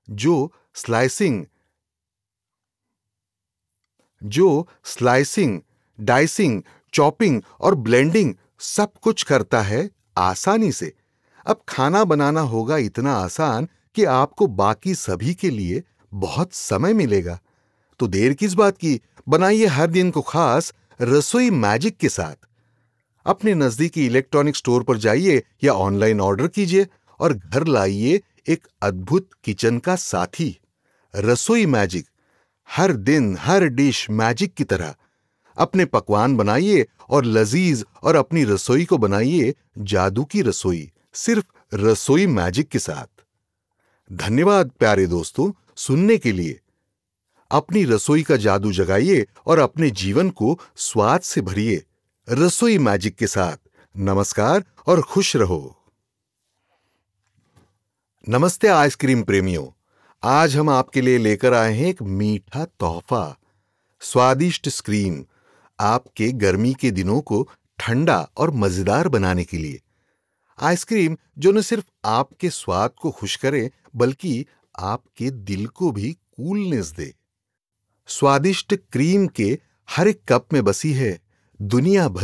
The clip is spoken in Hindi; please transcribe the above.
जो स्लाइसिंग डाइसिंग, चॉपिंग और ब्लेंडिंग सब कुछ करता है आसानी से। अब खाना बनाना होगा इतना आसान कि आपको बाकी सभी के लिए बहुत समय मिलेगा। तो देर किस बात की, बनाइए हर दिन को खास रसोई मैजिक के साथ। अपने नजदीकी इलेक्ट्रॉनिक स्टोर पर जाइए या ऑनलाइन ऑर्डर कीजिए और घर लाइए एक अद्भुत किचन का साथी। रसोई मैजिक, हर दिन हर डिश मैजिक की तरह। अपने पकवान बनाइए और लजीज, और अपनी रसोई को बनाइए जादू की रसोई, सिर्फ रसोई मैजिक के साथ। धन्यवाद प्यारे दोस्तों, सुनने के लिए। अपनी रसोई का जादू जगाइए और अपने जीवन को स्वाद से भरिए रसोई मैजिक के साथ। नमस्कार और खुश रहो। नमस्ते आइसक्रीम प्रेमियों, आज हम आपके लिए लेकर आए हैं एक मीठा तोहफा, स्वादिष्ट स्क्रीम, आपके गर्मी के दिनों को ठंडा और मजेदार बनाने के लिए। आइसक्रीम जो न सिर्फ आपके स्वाद को खुश करे, बल्कि आपके दिल को भी कूलनेस दे। स्वादिष्ट क्रीम के हर एक कप में बसी है दुनिया भर